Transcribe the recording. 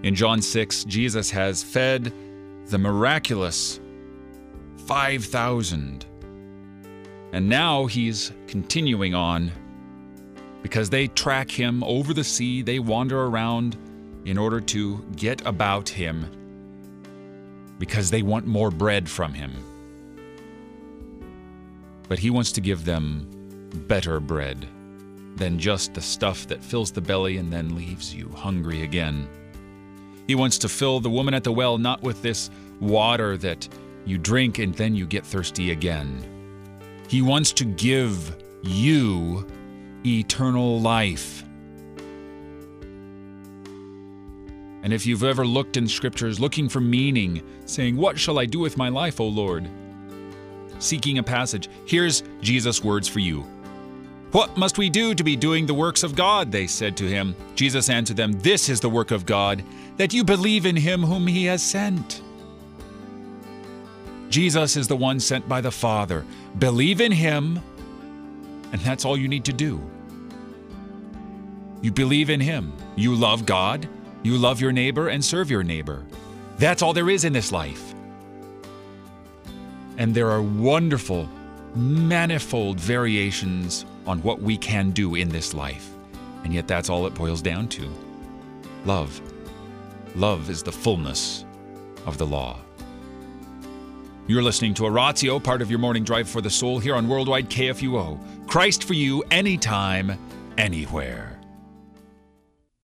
In John 6, Jesus has fed the miraculous 5,000. And now he's continuing on because they track him over the sea. They wander around in order to get about him because they want more bread from him. But he wants to give them better bread than just the stuff that fills the belly and then leaves you hungry again. He wants to fill the woman at the well not with this water that you drink and then you get thirsty again. He wants to give you eternal life. And if you've ever looked in scriptures looking for meaning, saying, "What shall I do with my life, O Lord?" Seeking a passage, here's Jesus' words for you. "What must we do to be doing the works of God?" they said to him. Jesus answered them, "This is the work of God, that you believe in him whom he has sent." Jesus is the one sent by the Father. Believe in him, and that's all you need to do. You believe in him. You love God. You love your neighbor and serve your neighbor. That's all there is in this life. And there are wonderful, manifold variations on what we can do in this life. And yet that's all it boils down to. Love. Love is the fullness of the law. You're listening to Oratio, part of your morning drive for the soul here on Worldwide KFUO. Christ for you, anytime, anywhere.